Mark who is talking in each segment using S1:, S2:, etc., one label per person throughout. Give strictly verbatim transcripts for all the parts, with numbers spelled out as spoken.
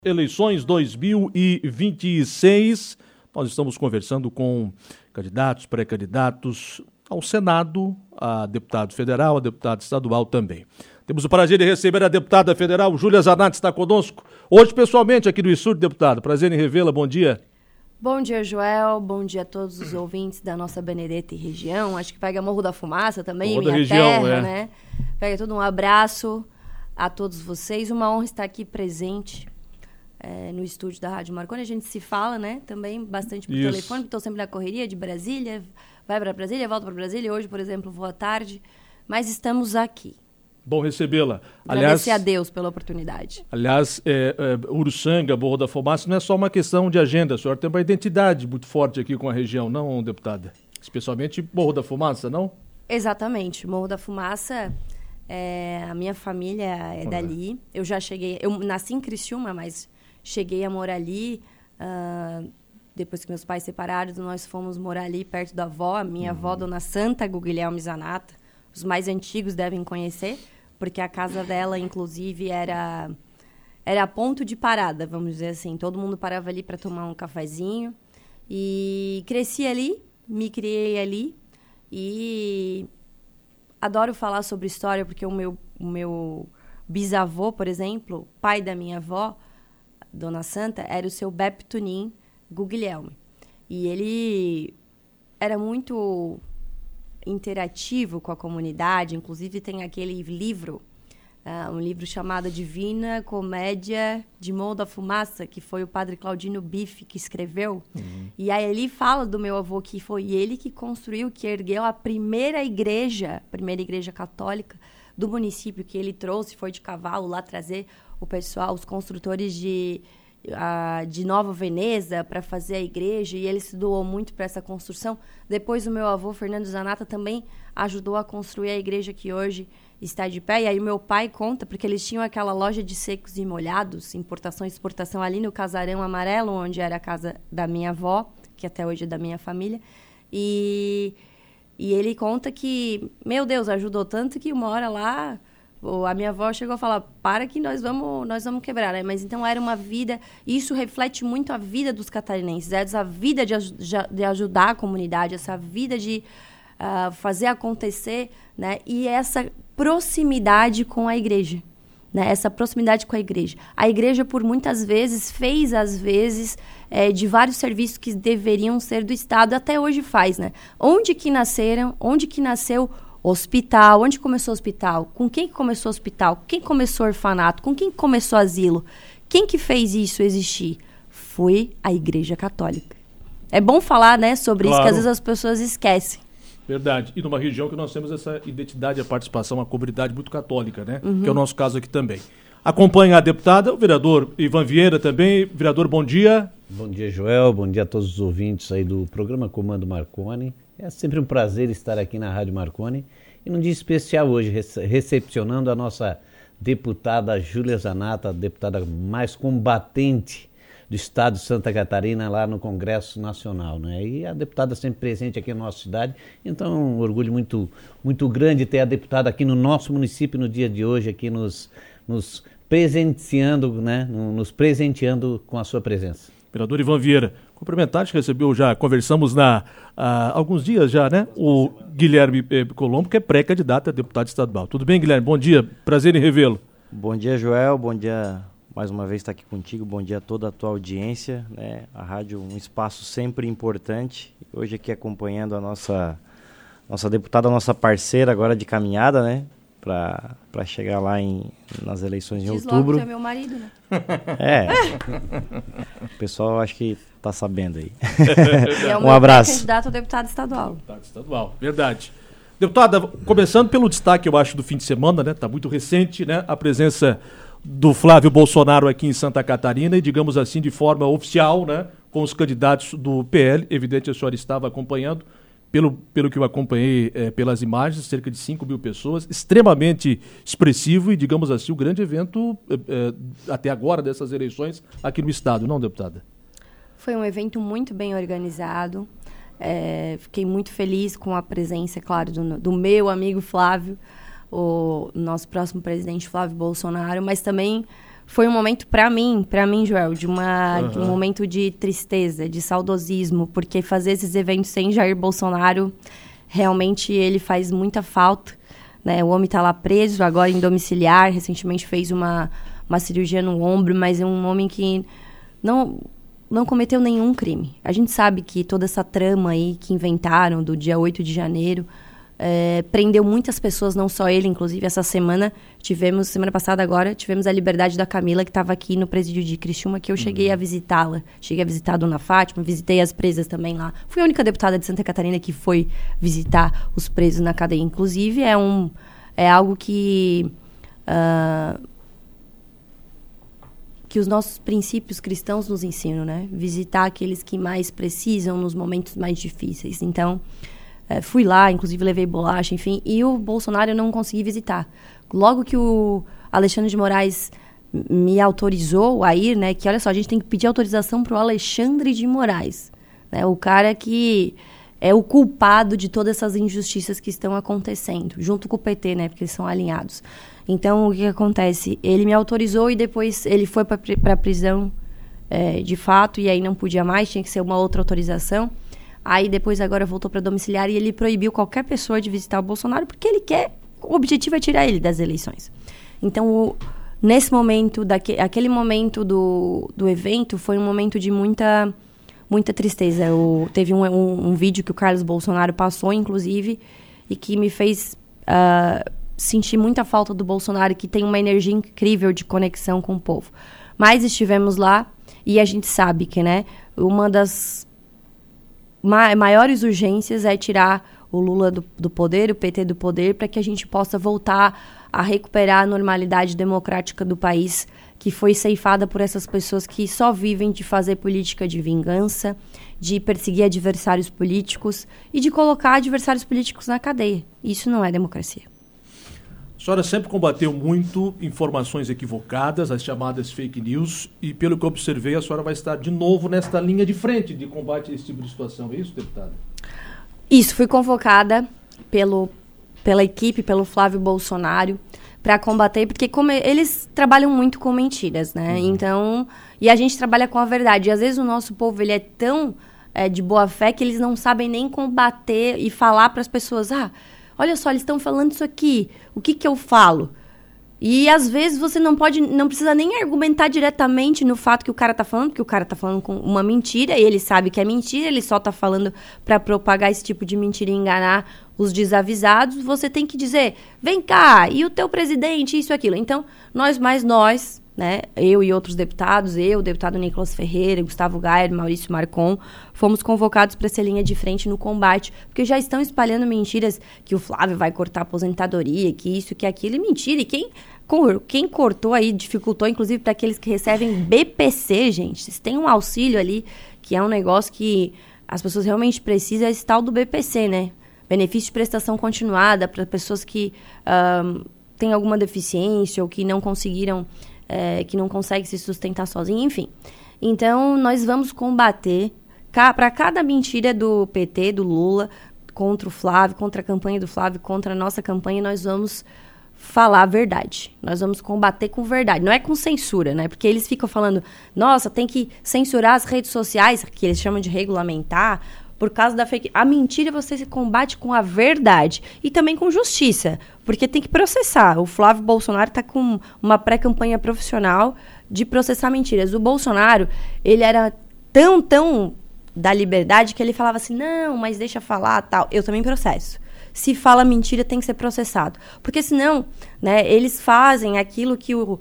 S1: Eleições dois mil e vinte e seis, nós estamos conversando com candidatos, pré-candidatos ao Senado, a deputado federal, a deputada estadual também. Temos o prazer de receber a deputada federal, Júlia Zanatti, está conosco, hoje pessoalmente aqui do estúdio, deputada. Prazer em revê-la, bom dia.
S2: Bom dia, Joel, bom dia a todos os ouvintes da nossa Benedetta e região, acho que pega Morro da Fumaça também,
S1: Morro
S2: minha
S1: da região,
S2: terra,
S1: é.
S2: né? Pega todo um abraço a todos vocês, uma honra estar aqui presente. É, no estúdio da Rádio Marconi, a gente se fala, né, também bastante por
S1: Isso.
S2: telefone, estou sempre na correria de Brasília, vai para Brasília, volta para Brasília, hoje, por exemplo, vou à tarde, mas estamos aqui.
S1: Bom recebê-la.
S2: Agradecer a Deus pela oportunidade.
S1: Aliás, é, é, Uruçanga, Morro da Fumaça, não é só uma questão de agenda, a senhora tem uma identidade muito forte aqui com a região, não, deputada? Especialmente Morro da Fumaça, não?
S2: Exatamente, Morro da Fumaça, é, a minha família é dali, eu já cheguei, eu nasci em Criciúma, mas cheguei a morar ali, uh, depois que meus pais separaram, nós fomos morar ali perto da avó, a minha uhum. avó, Dona Santa Guglielmi Zanata. Os mais antigos devem conhecer, porque a casa dela, inclusive, era, era ponto de parada, vamos dizer assim. Todo mundo parava ali para tomar um cafezinho. E cresci ali, me criei ali. E adoro falar sobre história, porque o meu, o meu bisavô, por exemplo, pai da minha avó, Dona Santa, era o seu Beppe Tunin Guglielmi. E ele era muito interativo com a comunidade, inclusive tem aquele livro, uh, um livro chamado Divina Comédia de Morro da Fumaça, que foi o padre Claudino Bife que escreveu. Uhum. E aí ele fala do meu avô, que foi ele que construiu, que ergueu a primeira igreja, a primeira igreja católica do município, que ele trouxe, foi de cavalo lá trazer o pessoal, os construtores de, uh, de Nova Veneza para fazer a igreja, e ele se doou muito para essa construção. Depois o meu avô, Fernando Zanata, também ajudou a construir a igreja que hoje está de pé. E aí o meu pai conta, porque eles tinham aquela loja de secos e molhados, importação e exportação ali no Casarão Amarelo, onde era a casa da minha avó, que até hoje é da minha família. E, e ele conta que, meu Deus, ajudou tanto que uma hora lá a minha avó chegou a falar, para que nós vamos, nós vamos quebrar, né? Mas então era uma vida, isso reflete muito a vida dos catarinenses, essa vida de, de ajudar a comunidade, essa vida de uh, fazer acontecer, né? E essa proximidade com a igreja, né? Essa proximidade com a igreja. A igreja, por muitas vezes, fez, às vezes, é, de vários serviços que deveriam ser do Estado, até hoje faz, né? Onde que nasceram, onde que nasceu hospital, onde começou o hospital? Com quem que começou o hospital? Quem começou o orfanato? Com quem começou o asilo? Quem que fez isso existir? Foi a Igreja Católica. É bom falar, né, sobre claro. Isso, que às vezes as pessoas esquecem.
S1: Verdade. E numa região que nós temos essa identidade, a participação, uma comunidade muito católica, né? Uhum. Que é o nosso caso aqui também. Acompanha a deputada, o vereador Ivan Vieira também. Vereador, bom dia.
S3: Bom dia, Joel. Bom dia a todos os ouvintes aí do programa Comando Marconi. É sempre um prazer estar aqui na Rádio Marconi. E num dia especial hoje, rece- recepcionando a nossa deputada Júlia Zanatti, a deputada mais combatente do estado de Santa Catarina lá no Congresso Nacional, né? E a deputada sempre presente aqui na nossa cidade. Então é um orgulho muito, muito grande ter a deputada aqui no nosso município no dia de hoje, aqui nos, nos presenteando, né? Nos presenteando com a sua presença.
S1: Vereador Ivan Vieira, cumprimentar, que recebeu já, conversamos há alguns dias já, né? O Guilherme eh, Colombo, que é pré-candidato a deputado estadual. Tudo bem, Guilherme? Bom dia, prazer em revê-lo.
S4: Bom dia, Joel, bom dia, mais uma vez estar aqui contigo, bom dia a toda a tua audiência, né? A rádio, um espaço sempre importante, hoje aqui acompanhando a nossa, nossa deputada, a nossa parceira agora de caminhada, né? Para para chegar lá em, nas eleições
S2: Diz
S4: em outubro.
S2: Logo que é meu marido, né?
S4: É. O pessoal acho que tá sabendo aí.
S2: É
S4: um abraço.
S2: Candidato a deputado estadual.
S1: Deputado estadual, verdade. Deputada, começando pelo destaque, eu acho, do fim de semana, né? Tá muito recente, né? A presença do Flávio Bolsonaro aqui em Santa Catarina e, digamos assim, de forma oficial, né? Com os candidatos do P L. Evidente, a senhora estava acompanhando. Pelo, pelo que eu acompanhei é, pelas imagens, cerca de cinco mil pessoas, extremamente expressivo e, digamos assim, o grande evento é, é, até agora dessas eleições aqui no estado, não, deputada?
S2: Foi um evento muito bem organizado, é, fiquei muito feliz com a presença, claro, do, do meu amigo Flávio, o nosso próximo presidente Flávio Bolsonaro, mas também foi um momento para mim, para mim, Joel, de, uma,
S1: uhum.
S2: de um momento de tristeza, de saudosismo, porque fazer esses eventos sem Jair Bolsonaro, realmente ele faz muita falta, né? O homem está lá preso, agora em domiciliar, recentemente fez uma, uma cirurgia no ombro, mas é um homem que não, não cometeu nenhum crime. A gente sabe que toda essa trama aí que inventaram do dia oito de janeiro, É, prendeu muitas pessoas, não só ele, inclusive essa semana tivemos, semana passada agora, tivemos a liberdade da Camila, que estava aqui no presídio de Criciúma, que eu cheguei uhum. a visitá-la, cheguei a visitar a Dona Fátima, visitei as presas também lá, fui a única deputada de Santa Catarina que foi visitar os presos na cadeia, inclusive é, um, é algo que uh, que os nossos princípios cristãos nos ensinam, né? Visitar aqueles que mais precisam nos momentos mais difíceis, então É, fui lá, inclusive levei bolacha, enfim, e o Bolsonaro eu não consegui visitar. Logo que o Alexandre de Moraes me autorizou a ir, né, que olha só, a gente tem que pedir autorização para o Alexandre de Moraes, né, o cara que é o culpado de todas essas injustiças que estão acontecendo, junto com o P T, né, porque eles são alinhados. Então, o que acontece? Ele me autorizou e depois ele foi para a prisão é, de fato, e aí não podia mais, tinha que ser uma outra autorização. Aí depois agora voltou para domiciliar e ele proibiu qualquer pessoa de visitar o Bolsonaro porque ele quer, o objetivo é tirar ele das eleições. Então, o, nesse momento, daque, aquele momento do, do evento foi um momento de muita, muita tristeza. O, teve um, um, um vídeo que o Carlos Bolsonaro passou, inclusive, e que me fez uh, sentir muita falta do Bolsonaro, que tem uma energia incrível de conexão com o povo. Mas estivemos lá e a gente sabe que, né, uma das Ma- maiores urgências é tirar o Lula do, do poder, o P T do poder, para que a gente possa voltar a recuperar a normalidade democrática do país, que foi ceifada por essas pessoas que só vivem de fazer política de vingança, de perseguir adversários políticos e de colocar adversários políticos na cadeia. Isso não é democracia.
S1: A senhora sempre combateu muito informações equivocadas, as chamadas fake news, e pelo que eu observei, a senhora vai estar de novo nesta linha de frente de combate a esse tipo de situação. É isso, deputada?
S2: Isso, fui convocada pelo, pela equipe, pelo Flávio Bolsonaro, para combater, porque como eles trabalham muito com mentiras, né? Uhum. Então, e a gente trabalha com a verdade. E às vezes o nosso povo ele é tão é, de boa fé que eles não sabem nem combater e falar para as pessoas, ah, olha só, eles estão falando isso aqui, o que que eu falo? E às vezes você não pode, não precisa nem argumentar diretamente no fato que o cara tá falando, porque o cara tá falando com uma mentira e ele sabe que é mentira, ele só tá falando para propagar esse tipo de mentira e enganar os desavisados. Você tem que dizer, vem cá, e o teu presidente, isso e aquilo. Então, nós mais nós, né, eu e outros deputados, eu, o deputado Nicolas Ferreira, Gustavo Gayer, Maurício Marcon, fomos convocados para essa linha de frente no combate, porque já estão espalhando mentiras que o Flávio vai cortar a aposentadoria, que isso, que aquilo, e mentira. E quem, quem cortou aí, dificultou, inclusive, para aqueles que recebem B P C, gente. Vocês têm um auxílio ali, que é um negócio que as pessoas realmente precisam, é esse tal do B P C, né? Benefício de prestação continuada para pessoas que um, têm alguma deficiência ou que não conseguiram... É, que não consegue se sustentar sozinho, enfim. Então, nós vamos combater ca- para cada mentira do P T, do Lula, contra o Flávio, contra a campanha do Flávio, contra a nossa campanha, nós vamos falar a verdade. Nós vamos combater com verdade. Não é com censura, né? Porque eles ficam falando, nossa, tem que censurar as redes sociais, que eles chamam de regulamentar, por causa da fake... A mentira você se combate com a verdade e também com justiça, porque tem que processar. O Flávio Bolsonaro está com uma pré-campanha profissional de processar mentiras. O Bolsonaro, ele era tão, tão da liberdade que ele falava assim, não, mas deixa falar, tal. Eu também processo. Se fala mentira, tem que ser processado. Porque senão, né, eles fazem aquilo que o, uh,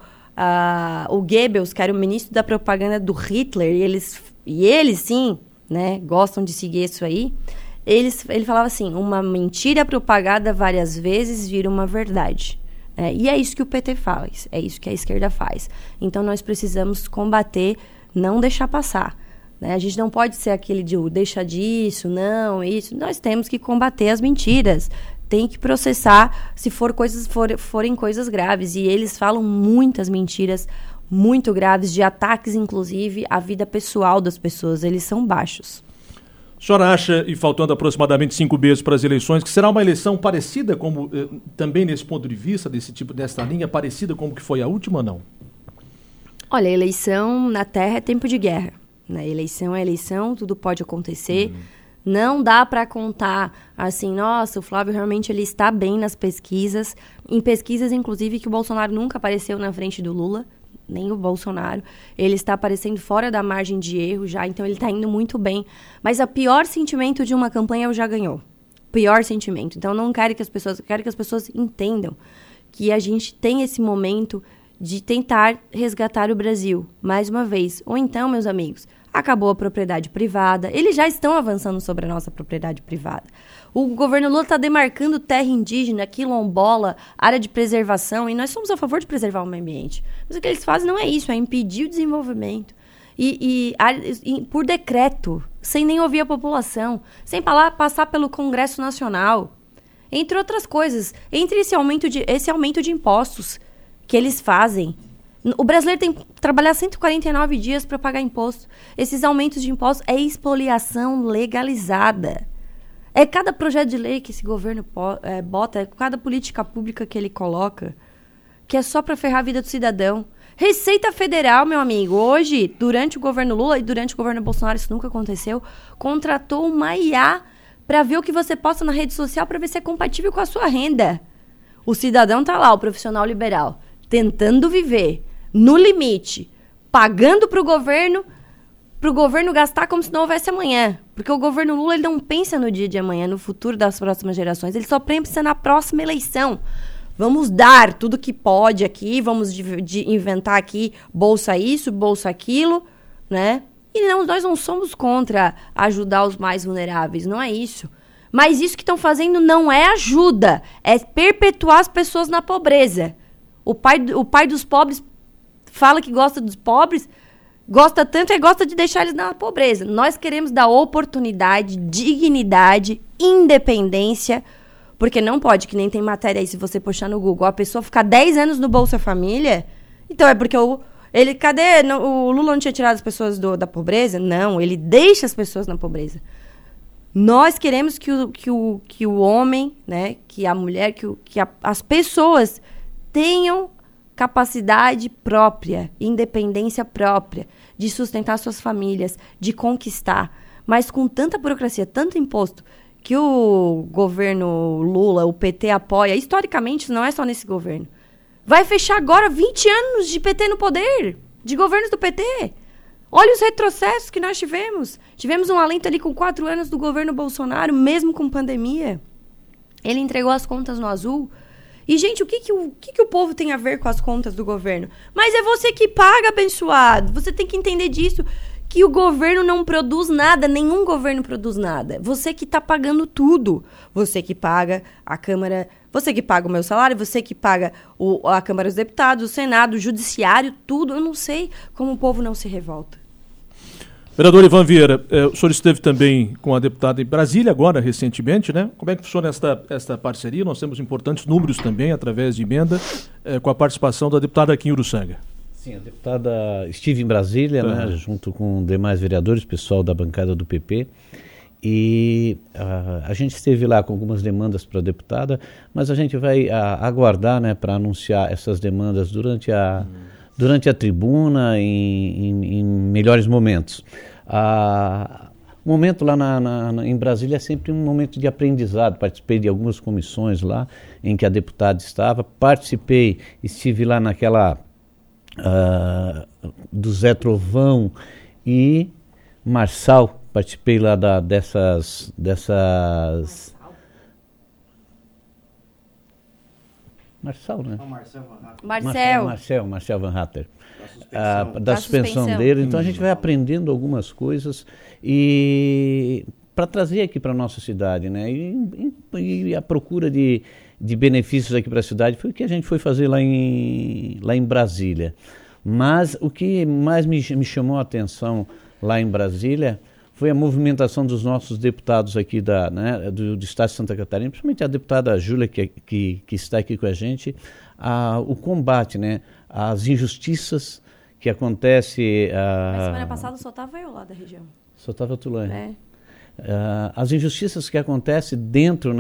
S2: o Goebbels, que era o ministro da propaganda do Hitler, e eles, e eles sim... né, gostam de seguir isso aí, eles, ele falava assim, uma mentira propagada várias vezes vira uma verdade. É, e é isso que o P T faz, é isso que a esquerda faz. Então, nós precisamos combater, não deixar passar. Né? A gente não pode ser aquele de deixa disso, não, isso. Nós temos que combater as mentiras. Tem que processar se for coisas, for, forem coisas graves. E eles falam muitas mentiras muito graves, de ataques, inclusive, à vida pessoal das pessoas. Eles são baixos.
S1: A senhora acha, e faltando aproximadamente cinco meses para as eleições, que será uma eleição parecida, como eh, também nesse ponto de vista, desse tipo, dessa linha, parecida como que foi a última ou não?
S2: Olha, eleição na Terra é tempo de guerra. Né? Eleição é eleição, tudo pode acontecer. Uhum. Não dá para contar assim, nossa, o Flávio realmente ele está bem nas pesquisas. Em pesquisas, inclusive, que o Bolsonaro nunca apareceu na frente do Lula, nem o Bolsonaro. Ele está aparecendo fora da margem de erro já, então ele está indo muito bem. Mas o pior sentimento de uma campanha é o já ganhou. Pior sentimento. Então, eu não quero que as pessoas, quero que as pessoas entendam que a gente tem esse momento de tentar resgatar o Brasil, mais uma vez. Ou então, meus amigos, acabou a propriedade privada. Eles já estão avançando sobre a nossa propriedade privada. O governo Lula está demarcando terra indígena, quilombola, área de preservação, e nós somos a favor de preservar o meio ambiente. Mas o que eles fazem não é isso, é impedir o desenvolvimento. E, e, e por decreto, sem nem ouvir a população, sem falar, passar pelo Congresso Nacional. Entre outras coisas, entre esse aumento de, esse aumento de impostos que eles fazem. O brasileiro tem que trabalhar cento e quarenta e nove dias para pagar imposto. Esses aumentos de impostos é expoliação legalizada. É cada projeto de lei que esse governo é, bota, é cada política pública que ele coloca, que é só para ferrar a vida do cidadão. Receita Federal, meu amigo, hoje, durante o governo Lula e durante o governo Bolsonaro, isso nunca aconteceu, contratou uma I A para ver o que você posta na rede social para ver se é compatível com a sua renda. O cidadão tá lá, o profissional liberal, tentando viver no limite, pagando para o governo, para o governo gastar como se não houvesse amanhã. Porque o governo Lula ele não pensa no dia de amanhã, no futuro das próximas gerações. Ele só pensa na próxima eleição. Vamos dar tudo que pode aqui, vamos de, de inventar aqui bolsa isso, bolsa aquilo, né? E não, nós não somos contra ajudar os mais vulneráveis, não é isso. Mas isso que estão fazendo não é ajuda, é perpetuar as pessoas na pobreza. O pai, o pai dos pobres fala que gosta dos pobres, gosta tanto e gosta de deixar eles na pobreza. Nós queremos dar oportunidade, dignidade, independência, porque não pode, que nem tem matéria aí, se você puxar no Google, a pessoa ficar dez anos no Bolsa Família, então é porque o, ele, cadê, no, o Lula não tinha tirado as pessoas do, da pobreza? Não, ele deixa as pessoas na pobreza. Nós queremos que o, que o, que o homem, né, que a mulher, que, o, que a, as pessoas tenham capacidade própria, independência própria, de sustentar suas famílias, de conquistar. Mas com tanta burocracia, tanto imposto, que o governo Lula, o P T apoia, historicamente, não é só nesse governo. Vai fechar agora vinte anos de P T no poder, de governos do P T. Olha os retrocessos que nós tivemos. Tivemos um alento ali com quatro anos do governo Bolsonaro, mesmo com pandemia. Ele entregou as contas no azul. E, gente, o que que o, o que que o povo tem a ver com as contas do governo? Mas é você que paga, abençoado. Você tem que entender disso, que o governo não produz nada, nenhum governo produz nada. Você que está pagando tudo. Você que paga a Câmara, você que paga o meu salário, você que paga o, a Câmara dos Deputados, o Senado, o Judiciário, tudo. Eu não sei como o povo não se revolta.
S1: Vereador Ivan Vieira, eh, o senhor esteve também com a deputada em Brasília agora, recentemente, né? Como é que funciona esta, esta parceria? Nós temos importantes números também, através de emenda, eh, com a participação da deputada aqui em Uruçanga.
S3: Sim, a deputada estive em Brasília, uhum. né, junto com demais vereadores, pessoal da bancada do P P, e uh, a gente esteve lá com algumas demandas para a deputada, mas a gente vai uh, aguardar, né, para anunciar essas demandas durante a, uhum. durante a tribuna, em, em, em melhores momentos. Uh, o momento lá na, na, em Brasília é sempre um momento de aprendizado. Participei de algumas comissões lá em que a deputada estava, participei, estive lá naquela uh, do Zé Trovão e Marçal, participei lá da, dessas, dessas... Marçal, né?
S2: Não, Marcel Van Hatter.
S3: Marcel. Marcel, Marcel Van Hatter. Da suspensão, ah, da da suspensão, suspensão dele. Então hum. a gente vai aprendendo algumas coisas e para trazer aqui para a nossa cidade, né? E, e, e a procura de, de benefícios aqui para a cidade foi o que a gente foi fazer lá em, lá em Brasília. Mas o que mais me, me chamou a atenção lá em Brasília foi a movimentação dos nossos deputados aqui da, né, do, do Estado de Santa Catarina, principalmente a deputada Júlia, que, que, que está aqui com a gente, a, o combate, né, às injustiças que acontecem...
S2: Mas semana passada só estava eu lá da região.
S3: Só estava tu lá.
S2: É.
S3: Uh, as injustiças que acontecem dentro, né,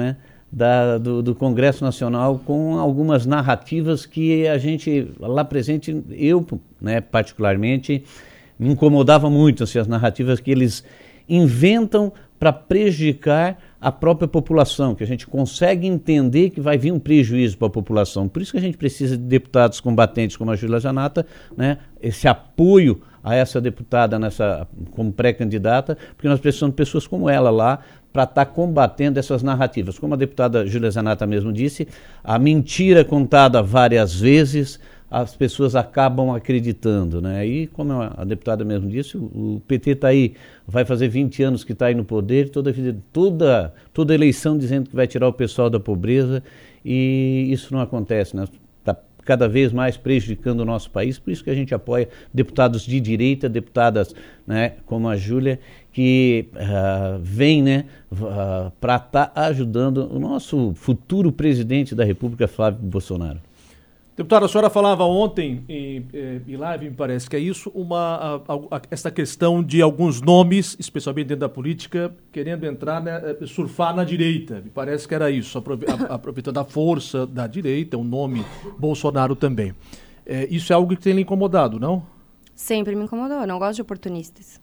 S3: da, do, do Congresso Nacional com algumas narrativas que a gente, lá presente, eu, né, particularmente, me incomodava muito, assim, as narrativas que eles inventam para prejudicar a própria população, que a gente consegue entender que vai vir um prejuízo para a população. Por isso que a gente precisa de deputados combatentes como a Júlia Zanata, né, esse apoio a essa deputada nessa, como pré-candidata, porque nós precisamos de pessoas como ela lá para estar tá combatendo essas narrativas. Como a deputada Júlia Zanata mesmo disse, a mentira contada várias vezes, as pessoas acabam acreditando, né? E como a deputada mesmo disse, o, o P T está aí, vai fazer vinte anos que está aí no poder, toda, toda, toda eleição dizendo que vai tirar o pessoal da pobreza, e isso não acontece, né? Está cada vez mais prejudicando o nosso país, por isso que a gente apoia deputados de direita, deputadas, né, como a Júlia, que uh, vem, né, uh, para estar tá ajudando o nosso futuro presidente da República, Flávio Bolsonaro.
S1: Deputada, a senhora falava ontem em, em live, me parece que é isso, uma, a, a, essa questão de alguns nomes, especialmente dentro da política, querendo entrar, né, surfar na direita. Me parece que era isso, aproveitando a força da direita, o nome Bolsonaro também. É, isso é algo que tem lhe incomodado, não?
S2: Sempre me incomodou, eu não gosto de oportunistas.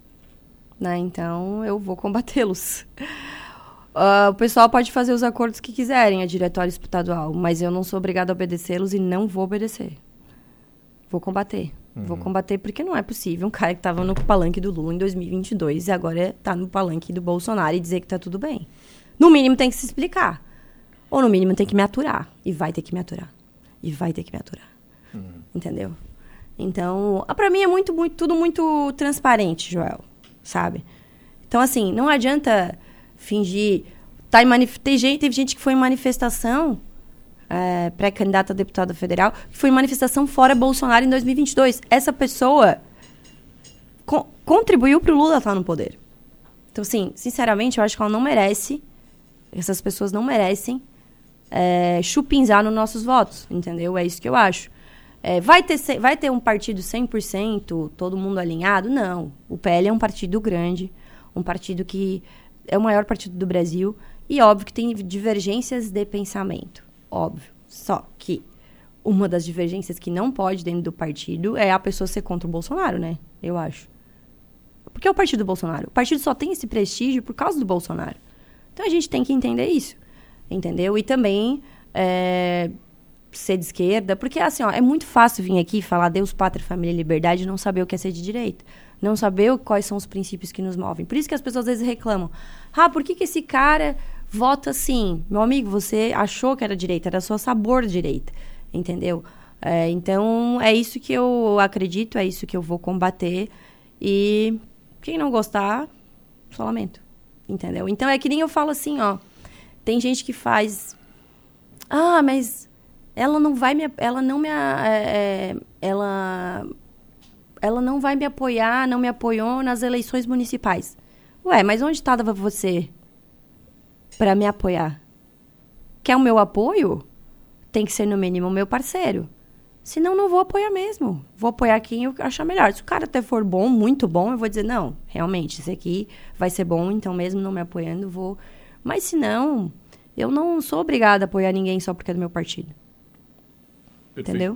S2: Né? Então, eu vou combatê-los. Uh, o pessoal pode fazer os acordos que quiserem, a diretório estadual, mas eu não sou obrigada a obedecê-los e não vou obedecer. Vou combater. Uhum. Vou combater porque não é possível um cara que estava no palanque do Lula em dois mil e vinte e dois e agora está no palanque do Bolsonaro e dizer que está tudo bem. No mínimo tem que se explicar. Ou no mínimo tem que me aturar. E vai ter que me aturar. E vai ter que me aturar. Uhum. Entendeu? Então, para mim é muito, muito, tudo muito transparente, Joel. Sabe? Então, assim, não adianta fingir. Tá em manif... Tem gente, teve gente que foi em manifestação, é, pré-candidata a deputada federal, que foi em manifestação fora Bolsonaro em dois mil e vinte e dois. Essa pessoa co- contribuiu para o Lula estar no poder. Então, assim, sinceramente, eu acho que ela não merece, essas pessoas não merecem é, chupinzar nos nossos votos, entendeu? É isso que eu acho. É, vai, ter, vai ter um partido cem por cento, todo mundo alinhado? Não. O P L é um partido grande, um partido que é o maior partido do Brasil e óbvio que tem divergências de pensamento, óbvio. Só que uma das divergências que não pode dentro do partido é a pessoa ser contra o Bolsonaro, né? Eu acho. Porque é o partido do Bolsonaro. O partido só tem esse prestígio por causa do Bolsonaro. Então a gente tem que entender isso, entendeu? E também é, ser de esquerda, porque assim, ó, é muito fácil vir aqui falar Deus, Pátria, Família e Liberdade e não saber o que é ser de direita. Não saber quais são os princípios que nos movem. Por isso que as pessoas às vezes reclamam. Ah, por que que esse cara vota assim? Meu amigo, você achou que era direita, era só sabor direita. Entendeu? É, então, é isso que eu acredito, é isso que eu vou combater. E quem não gostar, só lamento. Entendeu? Então, é que nem eu falo assim, ó. Tem gente que faz... Ah, mas ela não vai me... Ela não me... É, ela... Ela não vai me apoiar, não me apoiou nas eleições municipais. Ué, mas onde estava você para me apoiar? Quer o meu apoio? Tem que ser, no mínimo, o meu parceiro. Senão, não vou apoiar mesmo. Vou apoiar quem eu achar melhor. Se o cara até for bom, muito bom, eu vou dizer, não, realmente, esse aqui vai ser bom, então mesmo não me apoiando, vou... Mas se não, eu não sou obrigada a apoiar ninguém só porque é do meu partido. Perfeito. Entendeu?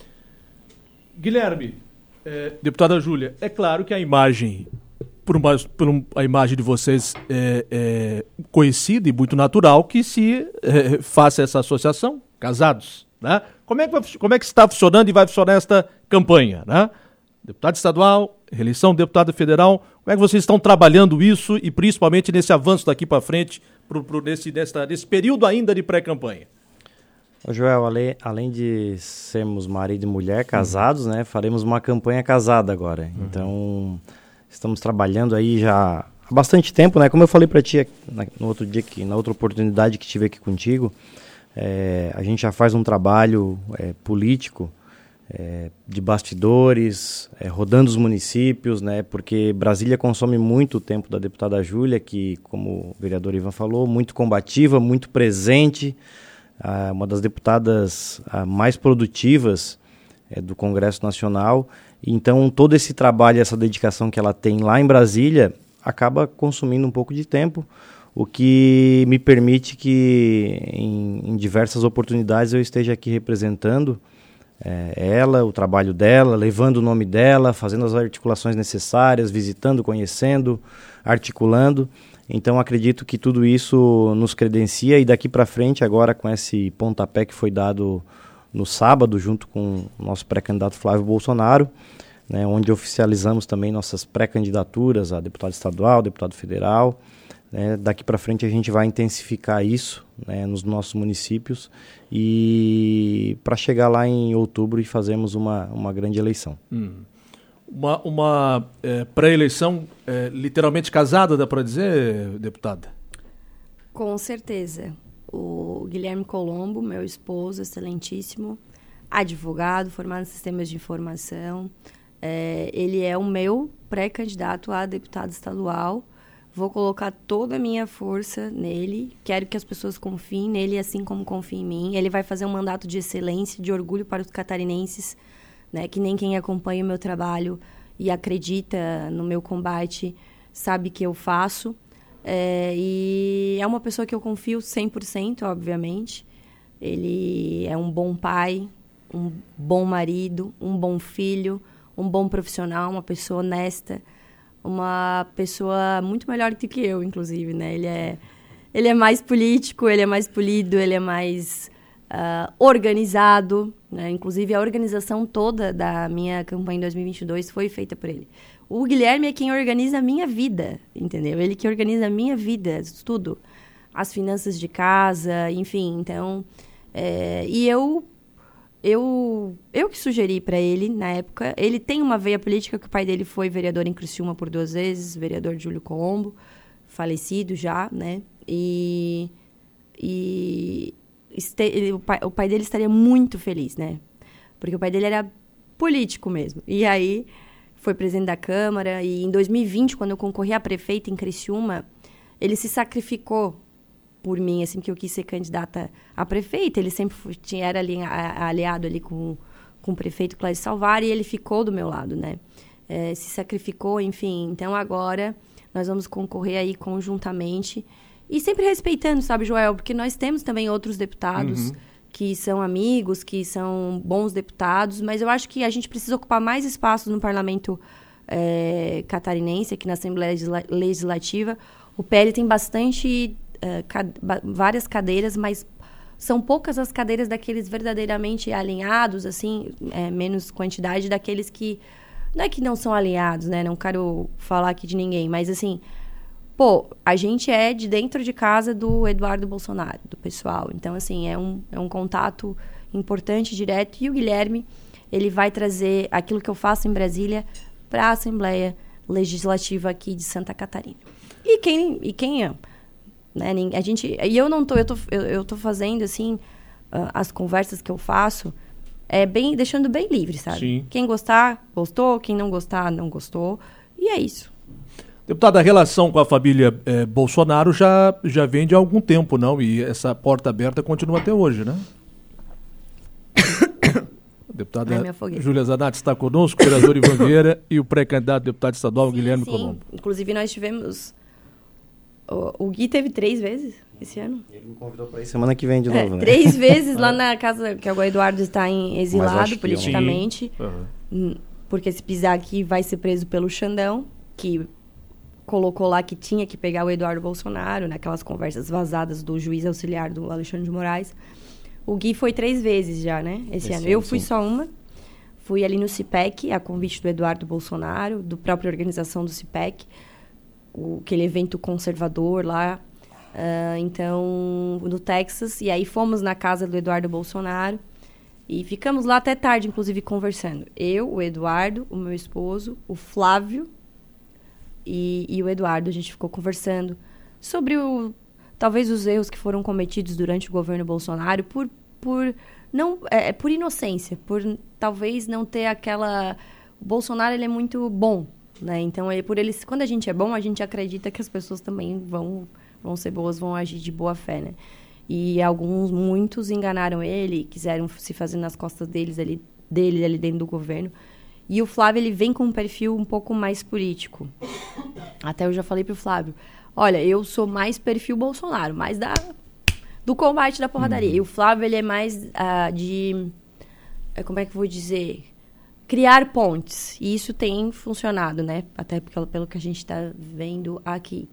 S1: Guilherme... É, deputada Júlia, é claro que a imagem, por, uma, por um, a imagem de vocês é, é conhecida e muito natural que se é, faça essa associação, casados, né? Como é, que vai, como é que está funcionando e vai funcionar esta campanha, né? Deputado estadual, reeleição de deputado federal, como é que vocês estão trabalhando isso e principalmente nesse avanço daqui para frente, pro, pro, nesse, nessa, nesse período ainda de pré-campanha?
S4: Ô Joel, além, além de sermos marido e mulher casados, uhum. né, faremos uma campanha casada agora. Uhum. Então, estamos trabalhando aí já há bastante tempo, né? Como eu falei para ti na, no outro dia, que, na outra oportunidade que tive aqui contigo, é, a gente já faz um trabalho é, político, é, de bastidores, é, rodando os municípios, né? Porque Brasília consome muito o tempo da deputada Júlia, que, como o vereador Ivan falou, muito combativa, muito presente, Uh, uma das deputadas uh, mais produtivas uh, do Congresso Nacional. Então, todo esse trabalho, essa dedicação que ela tem lá em Brasília, acaba consumindo um pouco de tempo. o que me permite que em, em diversas oportunidades eu esteja aqui representando é, ela, o trabalho dela, levando o nome dela, fazendo as articulações necessárias, visitando, conhecendo, articulando. Então acredito que tudo isso nos credencia, e daqui para frente, agora com esse pontapé que foi dado no sábado, junto com o nosso pré-candidato Flávio Bolsonaro, né, onde oficializamos também nossas pré-candidaturas a deputado estadual, deputado federal. Né, daqui para frente a gente vai intensificar isso, né, nos nossos municípios, e para chegar lá em outubro e fazermos uma, uma grande eleição.
S1: Hum. Uma, uma é, pré-eleição é, literalmente casada, dá para dizer, deputada?
S2: Com certeza. O Guilherme Colombo, meu esposo, excelentíssimo, advogado, formado em sistemas de informação. É, ele é o meu pré-candidato a deputado estadual. Vou colocar toda a minha força nele. Quero que as pessoas confiem nele, assim como confiem em mim. Ele vai fazer um mandato de excelência, de orgulho para os catarinenses, né? Que nem quem acompanha o meu trabalho e acredita no meu combate sabe que eu faço. É, e é uma pessoa que eu confio cem por cento, obviamente. Ele é um bom pai, um bom marido, um bom filho, um bom profissional, uma pessoa honesta, uma pessoa muito melhor do que eu, inclusive, né? Ele é, ele é mais político, ele é mais polido, ele é mais uh, organizado, né? Inclusive, a organização toda da minha campanha em dois mil e vinte e dois foi feita por ele. O Guilherme é quem organiza a minha vida, entendeu? Ele que organiza a minha vida, tudo. As finanças de casa, enfim, então... É, e eu... Eu, eu que sugeri para ele, na época, ele tem uma veia política, que o pai dele foi vereador em Criciúma por duas vezes, vereador Júlio Colombo, falecido já, né? E, e este, ele, o, pai, o pai dele estaria muito feliz, né? Porque o pai dele era político mesmo. E aí, foi presidente da Câmara, e em dois mil e vinte, quando eu concorri a prefeita em Criciúma, ele se sacrificou por mim, assim, que eu quis ser candidata a prefeita. Ele sempre foi, tinha, era ali, a, aliado ali com, com o prefeito Cláudio Salvari, e ele ficou do meu lado, né? É, se sacrificou, enfim. Então, agora, nós vamos concorrer aí conjuntamente. E sempre respeitando, sabe, Joel? Porque nós temos também outros deputados uhum. que são amigos, que são bons deputados, mas eu acho que a gente precisa ocupar mais espaços no parlamento é, catarinense, aqui na Assembleia Legislativa. O P L tem bastante... Uh, cade- várias cadeiras, mas são poucas as cadeiras daqueles verdadeiramente alinhados, assim, é, menos quantidade daqueles que... Não é que não são alinhados, né? Não quero falar aqui de ninguém, mas assim... Pô, a gente é de dentro de casa do Eduardo Bolsonaro, do pessoal. Então, assim, é um, é um contato importante, direto. E o Guilherme, ele vai trazer aquilo que eu faço em Brasília para a Assembleia Legislativa aqui de Santa Catarina. E quem... E quem é? Né, a gente, e eu não tô, eu tô, eu, eu tô fazendo, assim, uh, as conversas que eu faço, é bem, deixando bem livre, sabe?
S1: Sim.
S2: Quem gostar, gostou. Quem não gostar, não gostou. E é isso.
S1: Deputada, a relação com a família eh, Bolsonaro já, já vem de algum tempo, não? E essa porta aberta continua até hoje, né? A deputada
S2: Ai,
S1: Júlia Zanatti está conosco, o vereador Ivan Vieira e o pré-candidato a deputado estadual
S2: sim,
S1: Guilherme
S2: sim.
S1: Colombo.
S2: Inclusive, nós tivemos... O, o Gui teve três vezes esse ano.
S4: Ele me convidou para ir semana que vem de
S2: é,
S4: novo, né?
S2: Três vezes lá na casa, que o Eduardo está em exilado politicamente.
S1: Uhum.
S2: Porque se pisar aqui vai ser preso pelo Xandão, que colocou lá que tinha que pegar o Eduardo Bolsonaro, naquelas conversas vazadas do juiz auxiliar do Alexandre de Moraes. O Gui foi três vezes já, né? Esse, esse ano. Eu fui sim. só uma. Fui ali no CIPEC, a convite do Eduardo Bolsonaro, do própria organização do CIPEC. O, aquele evento conservador lá, uh, então, no Texas. E aí fomos na casa do Eduardo Bolsonaro e ficamos lá até tarde, inclusive, conversando. Eu, o Eduardo, o meu esposo, o Flávio e, e o Eduardo. A gente ficou conversando sobre, o, talvez, os erros que foram cometidos durante o governo Bolsonaro por, por, não, é, por inocência, por talvez não ter aquela... O Bolsonaro, ele é muito bom. Né? Então, ele, por eles, quando a gente é bom, a gente acredita que as pessoas também vão, vão ser boas, vão agir de boa fé, né? E alguns, muitos enganaram ele, quiseram se fazer nas costas deles ali, dele ali dentro do governo. E o Flávio, ele vem com um perfil um pouco mais político. Até eu já falei pro Flávio, Olha, eu sou mais perfil Bolsonaro, mais da, do combate da porradaria. Uhum. E o Flávio, ele é mais uh, de... Como é que eu vou dizer? Criar pontes. E isso tem funcionado, né? Até pelo, pelo que a gente está vendo aqui.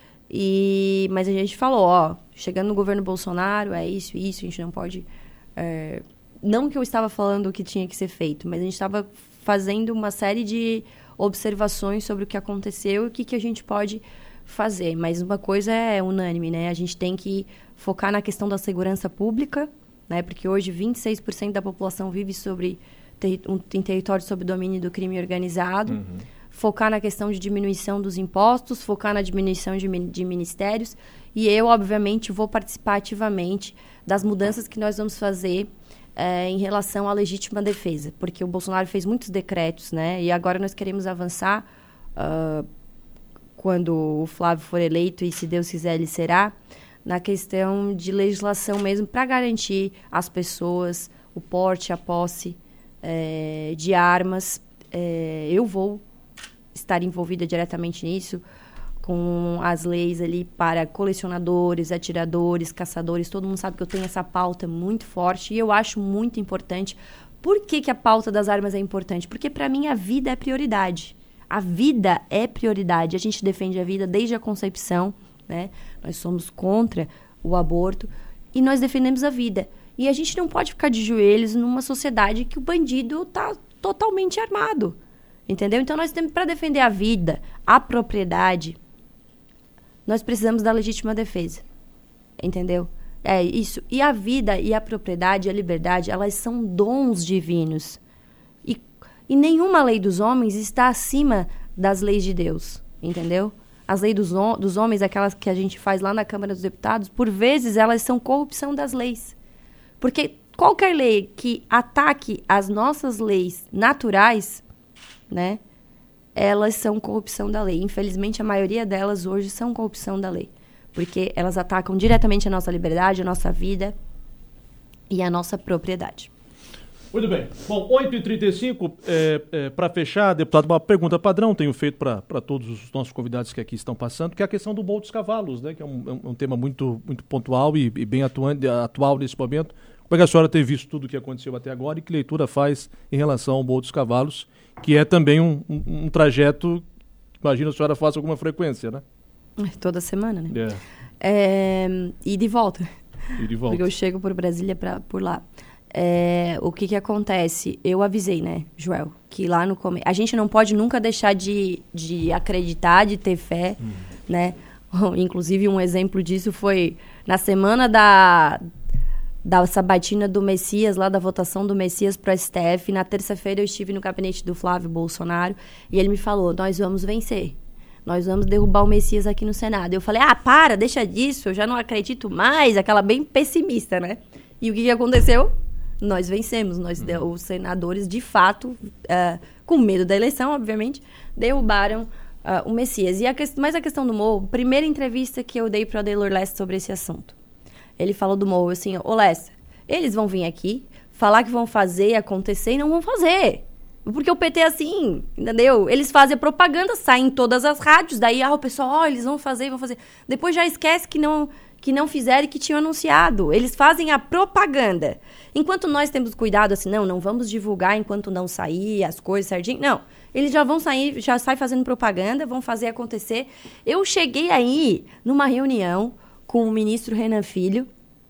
S2: E, mas a gente falou, ó, chegando no governo Bolsonaro, é isso, isso, a gente não pode... É, não que eu estava falando o que tinha que ser feito, mas a gente estava fazendo uma série de observações sobre o que aconteceu e o que, que a gente pode fazer. Mas uma coisa é unânime, né? A gente tem que focar na questão da segurança pública, né? Porque hoje vinte e seis por cento da população vive sobre, ter, um, em território sob domínio do crime organizado. Uhum. Focar na questão de diminuição dos impostos, focar na diminuição de, de ministérios. E eu, obviamente, vou participar ativamente das mudanças que nós vamos fazer é, em relação à legítima defesa. Porque o Bolsonaro fez muitos decretos, né? E agora nós queremos avançar, uh, quando o Flávio for eleito, e se Deus quiser ele será, na questão de legislação mesmo, para garantir às pessoas o porte, a posse é, de armas. É, eu vou estar envolvida diretamente nisso, com as leis ali para colecionadores, atiradores, caçadores. Todo mundo sabe que eu tenho essa pauta muito forte e eu acho muito importante. Por que que a pauta das armas é importante? Porque, para mim, a vida é prioridade. A vida é prioridade. A gente defende a vida desde a concepção, né? Nós somos contra o aborto e nós defendemos a vida. E a gente não pode ficar de joelhos numa sociedade que o bandido está totalmente armado. Entendeu? Então, nós temos, para defender a vida, a propriedade, nós precisamos da legítima defesa. Entendeu? É isso. E a vida e a propriedade e a liberdade, elas são dons divinos. E, e nenhuma lei dos homens está acima das leis de Deus. Entendeu? As leis dos, dos homens, aquelas que a gente faz lá na Câmara dos Deputados, por vezes, elas são corrupção das leis. Porque qualquer lei que ataque as nossas leis naturais, né, elas são corrupção da lei. Infelizmente, a maioria delas hoje são corrupção da lei. Porque elas atacam diretamente a nossa liberdade, a nossa vida e a nossa propriedade.
S1: Muito bem. Bom, oito e trinta e cinco, é, é, para fechar, deputado, uma pergunta padrão, tenho feito para todos os nossos convidados que aqui estão passando, que é a questão do bolo dos cavalos, né, que é um, é um tema muito, muito pontual e, e bem atuante, atual nesse momento. Como é que a senhora tem visto tudo o que aconteceu até agora e que leitura faz em relação ao bolo dos cavalos, que é também um, um, um trajeto, imagina a senhora faça alguma frequência, né?
S2: Toda semana, né?
S1: É.
S2: É, e de volta.
S1: E de volta.
S2: Porque eu chego por Brasília pra, por lá. É, o que que acontece? Eu avisei, né, Joel, que lá no começo... A gente não pode nunca deixar de, de acreditar, de ter fé, hum. né? Inclusive, um exemplo disso foi na semana da... da sabatina do Messias, lá da votação do Messias para o S T F. Na terça-feira eu estive no gabinete do Flávio Bolsonaro e ele me falou, nós vamos vencer. Nós vamos derrubar o Messias aqui no Senado. Eu falei, ah, para, deixa disso, eu já não acredito mais. Aquela bem pessimista, né? E o que, que aconteceu? Nós vencemos. Nós, uhum. Os senadores, de fato, uh, com medo da eleição, obviamente, derrubaram uh, o Messias. E a que... Mas a questão do Moro, primeira entrevista que eu dei para o Adelor Lessa sobre esse assunto. Ele falou do Moro assim, ô Lessa, eles vão vir aqui, falar que vão fazer, acontecer e não vão fazer. Porque o P T é assim, entendeu? Eles fazem a propaganda, saem em todas as rádios, daí ah, o pessoal, ó, oh, eles vão fazer, vão fazer. Depois já esquece que não, que não fizeram e que tinham anunciado. Eles fazem a propaganda. Enquanto nós temos cuidado assim, não, não vamos divulgar enquanto não sair as coisas certinho. Não, eles já vão sair, já saem fazendo propaganda, vão fazer acontecer. Eu cheguei aí numa reunião com o ministro Renan Filho,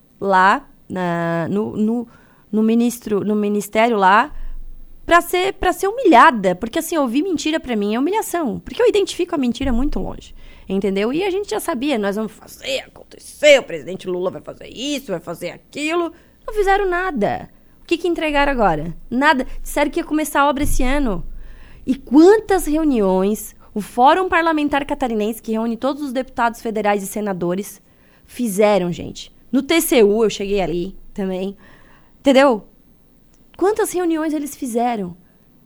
S2: lá na, no, no, no, ministro, no ministério lá, para ser, para ser humilhada. Porque, assim, ouvir mentira para mim é humilhação. Porque eu identifico a mentira muito longe, entendeu? E a gente já sabia, nós vamos fazer acontecer, o presidente Lula vai fazer isso, vai fazer aquilo. Não fizeram nada. O que que entregaram agora? Nada. Disseram que ia começar a obra esse ano. E quantas reuniões o Fórum Parlamentar Catarinense, que reúne todos os deputados federais e senadores, fizeram, gente. No T C U eu cheguei ali também. Entendeu? Quantas reuniões eles fizeram?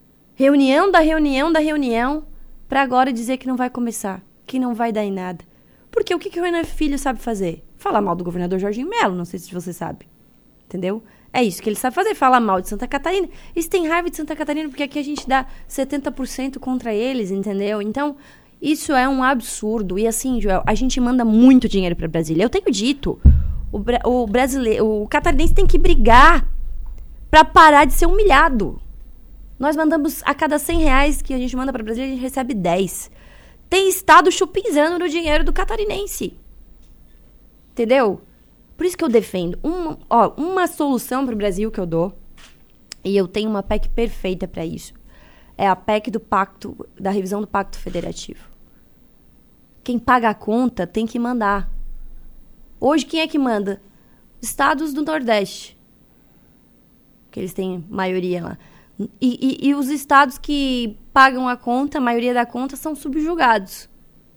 S2: Reunião da reunião da reunião para agora dizer que não vai começar, que não vai dar em nada. Porque o que, que o Renan Filho sabe fazer? Falar mal do governador Jorginho Melo, não sei se você sabe. Entendeu? É isso que ele sabe fazer, falar mal de Santa Catarina. Eles têm raiva de Santa Catarina porque aqui a gente dá setenta por cento contra eles, entendeu? Então, Isso é um absurdo. E assim, Joel, a gente manda muito dinheiro para Brasília. Eu tenho dito, o, bra- o brasileiro, o catarinense tem que brigar para parar de ser humilhado. Nós mandamos, a cada cem reais que a gente manda para Brasília, a gente recebe dez. Tem estado chupinzando no dinheiro do catarinense. Entendeu? Por isso que eu defendo. Uma, ó, uma solução para o Brasil que eu dou, e eu tenho uma P E C perfeita para isso, é a P E C do pacto, da revisão do Pacto Federativo. Quem paga a conta tem que mandar. Hoje, quem é que manda? Estados do Nordeste. Que eles têm maioria lá. E, e, e os estados que pagam a conta, a maioria da conta, são subjugados.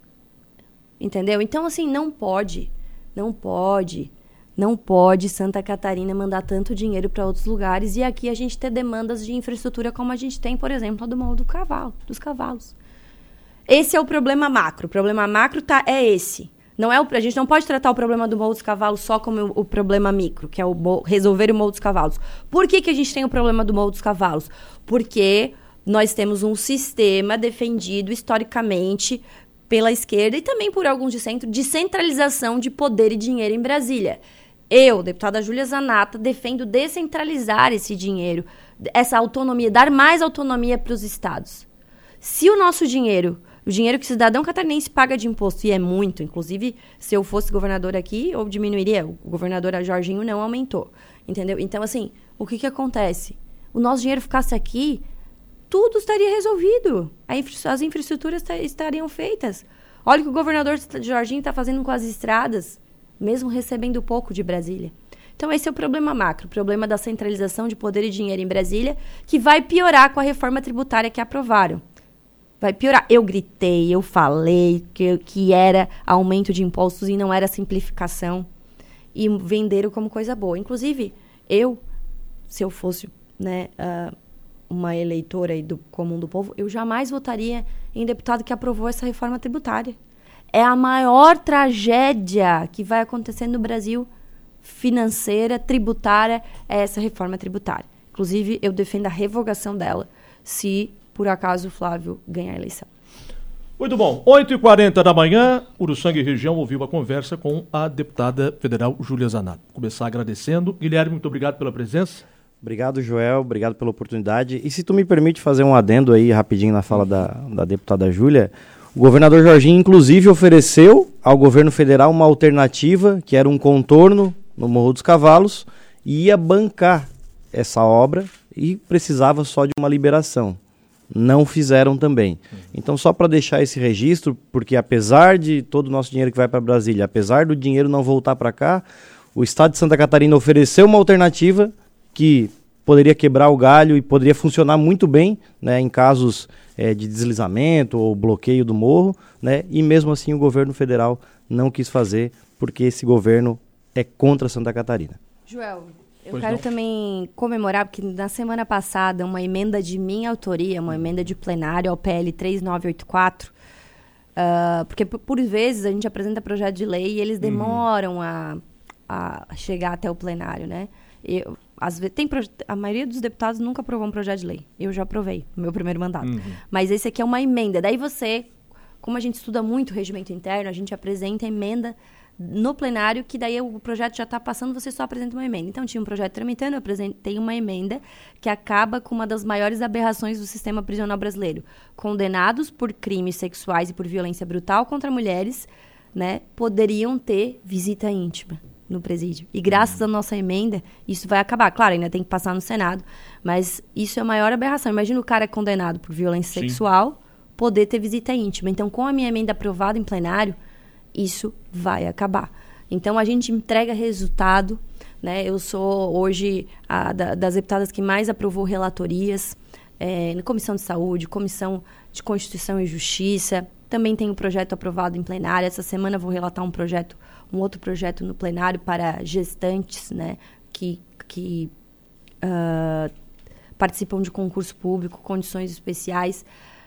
S2: Entendeu? Então, assim, não pode, não pode, não pode Santa Catarina mandar tanto dinheiro para outros lugares e aqui a gente ter demandas de infraestrutura como a gente tem, por exemplo, a do Morro do Cavalo, dos Cavalos. Esse é o problema macro. O problema macro tá, é esse. Não é o, a gente não pode tratar o problema do Morro dos Cavalos só como o, o problema micro, que é o resolver o Morro dos Cavalos. Por que, que a gente tem o problema do Morro dos Cavalos? Porque nós temos um sistema defendido historicamente pela esquerda e também por alguns de centro, de centralização de poder e dinheiro em Brasília. Eu, deputada Júlia Zanata, defendo descentralizar esse dinheiro, essa autonomia, dar mais autonomia para os estados. Se o nosso dinheiro... O dinheiro que o cidadão catarinense paga de imposto, e é muito, inclusive, se eu fosse governador aqui, eu diminuiria. O governador Jorginho não aumentou, entendeu? Então, assim, o que que acontece? O nosso dinheiro ficasse aqui, tudo estaria resolvido. A infra- as infraestruturas estariam feitas. Olha o que o governador Jorginho está fazendo com as estradas, mesmo recebendo pouco de Brasília. Então, esse é o problema macro, o problema da centralização de poder e dinheiro em Brasília, que vai piorar com a reforma tributária que aprovaram. Vai piorar. Eu gritei, eu falei que, que era aumento de impostos e não era simplificação. E venderam como coisa boa. Inclusive, eu, se eu fosse, né, uh, uma eleitora aí do comum do povo, eu jamais votaria em deputado que aprovou essa reforma tributária. É a maior tragédia que vai acontecer no Brasil, financeira, tributária, é essa reforma tributária. Inclusive, eu defendo a revogação dela, se... por acaso o Flávio ganhar a eleição.
S1: Muito bom. oito e quarenta da manhã, Uruçanga e região ouviu a conversa com a deputada federal Júlia Zanata. Vou começar agradecendo. Guilherme, muito obrigado pela presença.
S4: Obrigado, Joel. Obrigado pela oportunidade. E se tu me permite fazer um adendo aí rapidinho na fala da, da deputada Júlia, o governador Jorginho, inclusive, ofereceu ao governo federal uma alternativa, que era um contorno no Morro dos Cavalos, e ia bancar essa obra e precisava só de uma liberação. Não fizeram também. Então, só para deixar esse registro, porque apesar de todo o nosso dinheiro que vai para Brasília, apesar do dinheiro não voltar para cá, o Estado de Santa Catarina ofereceu uma alternativa que poderia quebrar o galho e poderia funcionar muito bem, né, em casos é, de deslizamento ou bloqueio do morro, né, e mesmo assim o governo federal não quis fazer, porque esse governo é contra Santa Catarina.
S2: Joel, eu
S1: Pois
S2: quero
S1: não.
S2: também comemorar, porque na semana passada, uma emenda de minha autoria, uma emenda de plenário ao P L três nove oito quatro, uh, porque por, por vezes a gente apresenta projeto de lei e eles demoram uhum. a, a chegar até o plenário, né? Eu, às vezes, tem proje- a maioria dos deputados nunca aprovou um projeto de lei. Eu já aprovei no meu primeiro mandato. Uhum. Mas esse aqui é uma emenda. Daí você, como a gente estuda muito o regimento interno, a gente apresenta emenda no plenário, que daí o projeto já está passando, você só apresenta uma emenda. Então, tinha um projeto tramitando, eu apresentei uma emenda que acaba com uma das maiores aberrações do sistema prisional brasileiro. Condenados por crimes sexuais e por violência brutal contra mulheres, né, poderiam ter visita íntima no presídio. E graças à nossa emenda, isso vai acabar. Claro, ainda tem que passar no Senado, mas isso é a maior aberração. Imagina o cara condenado por violência Sim. sexual poder ter visita íntima. Então, com a minha emenda aprovada em plenário, isso vai acabar. Então, a gente entrega resultado, né? Eu sou, hoje, a, da, das deputadas que mais aprovou relatorias, é, na Comissão de Saúde, Comissão de Constituição e Justiça. Também tem um projeto aprovado em plenário. Essa semana vou relatar um projeto, um outro projeto no plenário para gestantes, né? Que, que uh, participam de concurso público, condições especiais.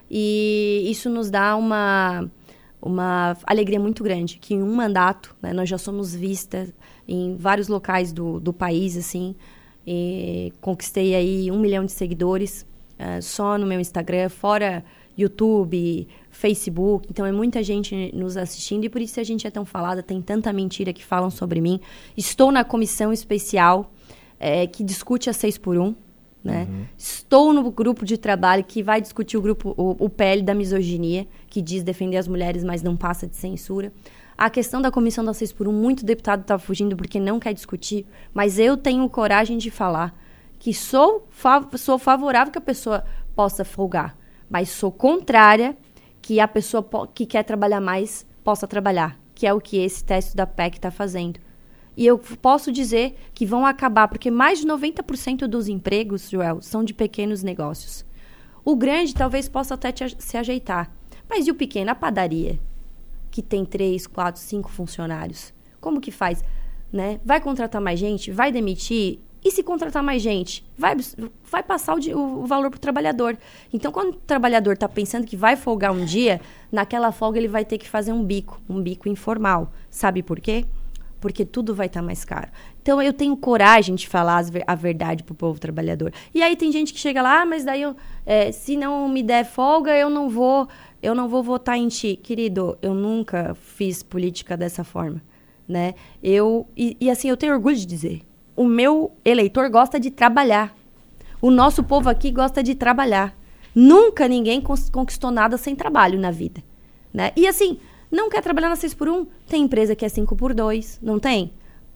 S2: E isso nos dá uma... uma alegria muito grande, que em um mandato, né, nós já somos vistas em vários locais do, do país, assim, e conquistei aí um milhão de seguidores uh, só no meu Instagram, fora YouTube, Facebook, então é muita gente nos assistindo e por isso a gente é tão falada, tem tanta mentira que falam sobre mim. Estou na comissão especial é, que discute a seis por um, né? Uhum. Estou no grupo de trabalho que vai discutir o, grupo, o, o P L da misoginia, que diz defender as mulheres, mas não passa de censura. A questão da comissão da seis por um, muito deputado está fugindo porque não quer discutir, mas eu tenho coragem de falar que sou, fav- sou favorável que a pessoa possa folgar, mas sou contrária que a pessoa po- que quer trabalhar mais possa trabalhar, que é o que esse teste da P E C está fazendo. E eu posso dizer que vão acabar, porque mais de noventa por cento dos empregos, Joel, são de pequenos negócios. O grande talvez possa até te, se ajeitar, mas e o pequeno? A padaria, que tem três, quatro, cinco funcionários. Como que faz? Né? Vai contratar mais gente? Vai demitir? E se contratar mais gente? Vai, vai passar o, o, o valor para o trabalhador. Então, quando o trabalhador está pensando que vai folgar um dia, naquela folga ele vai ter que fazer um bico, um bico informal. Sabe por quê? Porque tudo vai estar tá mais caro. Então, eu tenho coragem de falar a verdade para o povo trabalhador. E aí tem gente que chega lá, ah, mas daí eu, é, se não me der folga, eu não vou, eu não vou votar em ti. Querido, eu nunca fiz política dessa forma, né? Eu, e, e assim, eu tenho orgulho de dizer, o meu eleitor gosta de trabalhar. O nosso povo aqui gosta de trabalhar. Nunca ninguém conquistou nada sem trabalho na vida, né? E assim, não quer trabalhar na seis por um? Tem empresa que é cinco por dois, não tem?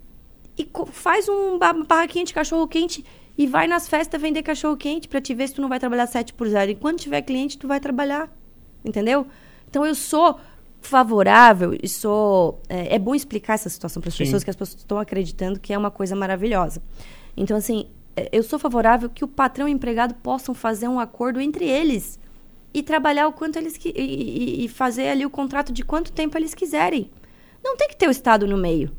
S2: E faz um barraquinho de cachorro-quente e vai nas festas vender cachorro-quente para te ver se tu não vai trabalhar sete por zero. E quando tiver cliente, tu vai trabalhar. Entendeu? Então, eu sou favorável e sou... É, é bom explicar essa situação para as pessoas, que as pessoas estão acreditando que é uma coisa maravilhosa. Então, assim, eu sou favorável que o patrão e o empregado possam fazer um acordo entre eles e trabalhar o quanto eles... E, e, e fazer ali o contrato de quanto tempo eles quiserem. Não tem que ter o Estado no meio.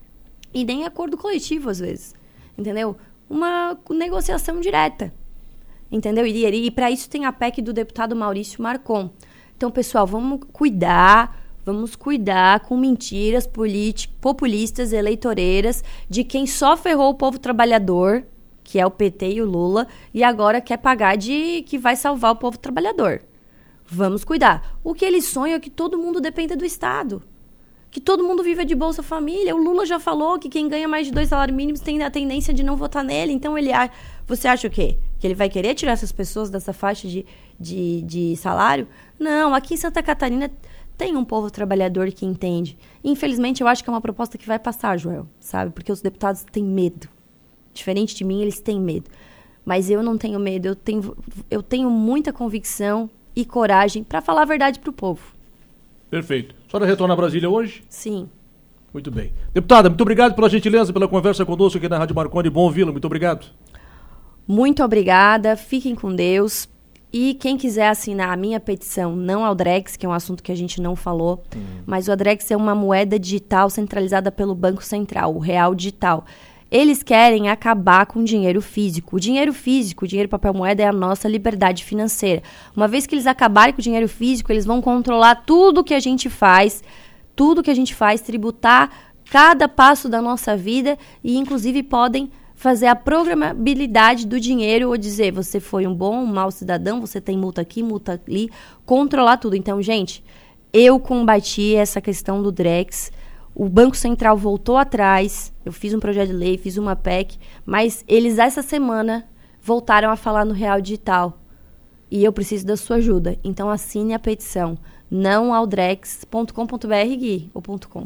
S2: E nem acordo coletivo, às vezes. Entendeu? Uma negociação direta. Entendeu? E, e, e para isso tem a P E C do deputado Maurício Marcon. Então, pessoal, vamos cuidar, vamos cuidar com mentiras políticas, populistas, eleitoreiras, de quem só ferrou o povo trabalhador, que é o P T e o Lula, e agora quer pagar de que vai salvar o povo trabalhador. Vamos cuidar. O que eles sonham é que todo mundo dependa do Estado. Que todo mundo viva de Bolsa Família. O Lula já falou que quem ganha mais de dois salários mínimos tem a tendência de não votar nele. Então, ele, você acha o quê? Que ele vai querer tirar essas pessoas dessa faixa de, de, de salário? Não, aqui em Santa Catarina tem um povo trabalhador que entende. Infelizmente, eu acho que é uma proposta que vai passar, Joel, sabe? Porque os deputados têm medo. Diferente de mim, eles têm medo. Mas eu não tenho medo. Eu tenho, eu tenho muita convicção e coragem para falar a verdade para o povo.
S1: Perfeito. A senhora retorna a Brasília hoje?
S2: Sim.
S1: Muito bem. Deputada, muito obrigado pela gentileza, pela conversa conosco aqui na Rádio Marconi. Bom ouvi-la. Muito obrigado.
S2: Muito obrigada. Fiquem com Deus. E quem quiser assinar a minha petição, não ao Drex, que é um assunto que a gente não falou, hum. mas o Drex é uma moeda digital centralizada pelo Banco Central, o Real Digital. Eles querem acabar com o dinheiro físico. O dinheiro físico, o dinheiro papel moeda é a nossa liberdade financeira. Uma vez que eles acabarem com o dinheiro físico, eles vão controlar tudo que a gente faz, tudo que a gente faz, tributar cada passo da nossa vida e, inclusive, podem fazer a programabilidade do dinheiro ou dizer, você foi um bom, um mau cidadão, você tem multa aqui, multa ali, controlar tudo. Então, gente, eu combati essa questão do Drex. O Banco Central voltou atrás, eu fiz um projeto de lei, fiz uma P E C, mas eles, essa semana, voltaram a falar no Real Digital. E eu preciso da sua ajuda. Então, assine a petição. não ao drex ponto com ponto b r, Gui, ou .com?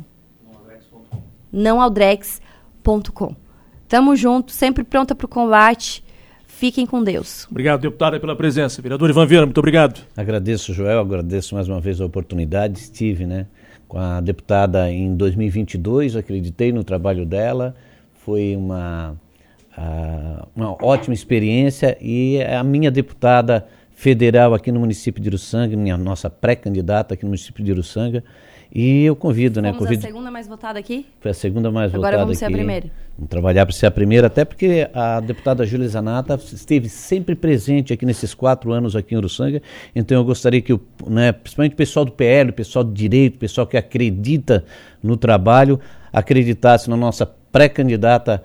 S2: não ao drex ponto com. Tamo junto, sempre pronta para o combate. Fiquem com Deus.
S1: Obrigado, deputada, pela presença. Vereador Ivan Viana, muito obrigado.
S3: Agradeço, Joel, agradeço mais uma vez a oportunidade. Estive, né, com a deputada em dois mil e vinte e dois, acreditei no trabalho dela, foi uma, a, uma ótima experiência e a minha deputada federal aqui no município de Uruçanga, minha nossa pré-candidata aqui no município de Uruçanga, e eu convido, né?
S2: Fomos
S3: convido...
S2: a segunda mais votada aqui?
S3: Foi a segunda mais
S2: Agora
S3: votada aqui.
S2: Agora vamos ser a primeira.
S3: Vamos trabalhar para ser a primeira, até porque a deputada Júlia Zanata esteve sempre presente aqui nesses quatro anos aqui em Uruçanga, então eu gostaria que, o, né, principalmente o pessoal do P L, o pessoal do direito, o pessoal que acredita no trabalho, acreditasse na nossa pré-candidata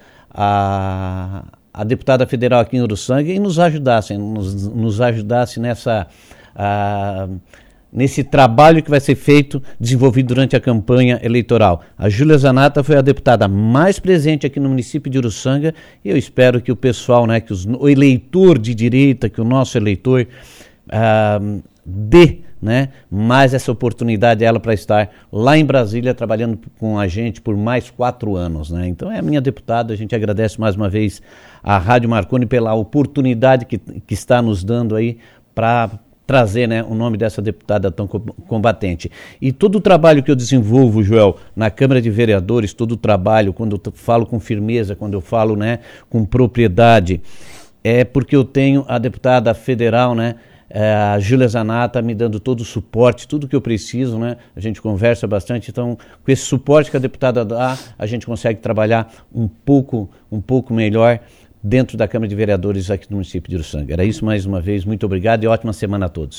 S3: a, a deputada federal aqui em Uruçanga e nos ajudasse, nos, nos ajudasse nessa... ah, nesse trabalho que vai ser feito, desenvolvido durante a campanha eleitoral. A Júlia Zanata foi a deputada mais presente aqui no município de Uruçanga e eu espero que o pessoal, né, que os, o eleitor de direita, que o nosso eleitor ah, dê, né, mais essa oportunidade a ela para estar lá em Brasília trabalhando com a gente por mais quatro anos, né? Então é a minha deputada, a gente agradece mais uma vez à Rádio Marconi pela oportunidade que, que está nos dando aí para trazer, né, o nome dessa deputada tão combatente. E todo o trabalho que eu desenvolvo, Joel, na Câmara de Vereadores, todo o trabalho, quando eu falo com firmeza, quando eu falo, né, com propriedade, é porque eu tenho a deputada federal, né, É, a Júlia Zanata me dando todo o suporte, tudo que eu preciso, né? A gente conversa bastante, então com esse suporte que a deputada dá, a gente consegue trabalhar um pouco, um pouco melhor dentro da Câmara de Vereadores aqui no município de Uruçanga. Era isso mais uma vez, muito obrigado e ótima semana a todos.